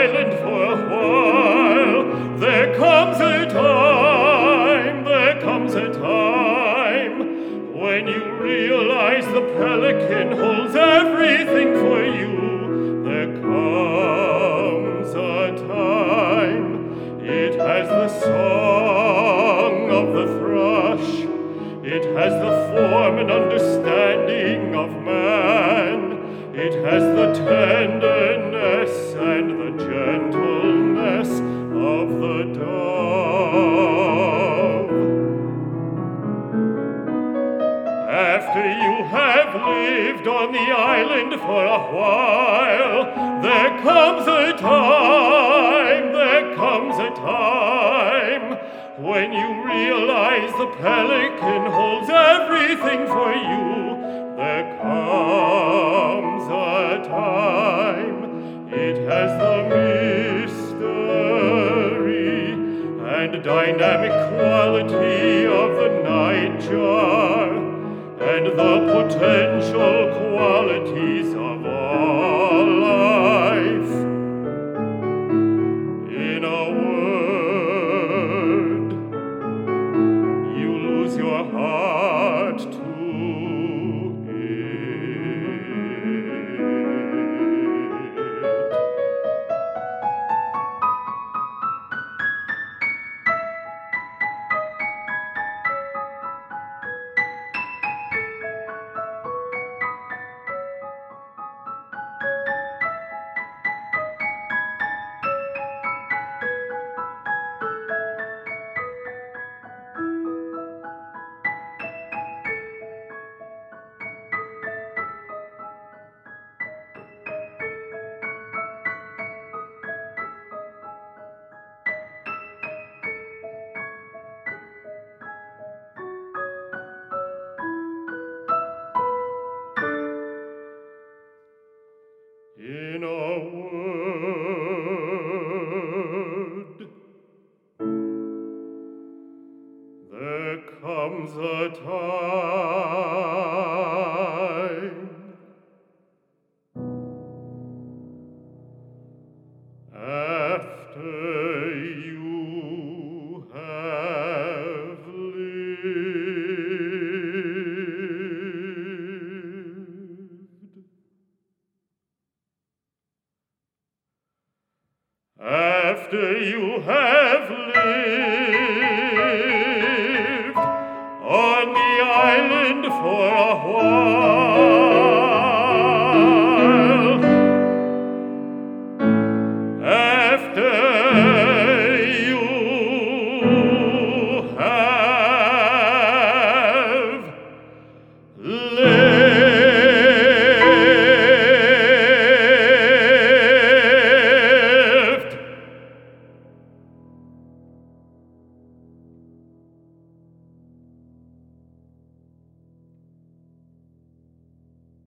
island for a while. There comes a time when you realize the pelican holds everything for you. There comes a time, it has the song of the thrush, it has the form and understanding of man, it has the tenderness and the gentleness of the dove. After you have lived on the island for a while, there comes a time when you realize the pelican holds everything for you. There comes a time, it has the mystery and dynamic quality of the nightjar, and the potential qualities of all life. In a word, you lose your heart to it. In a word, there comes a time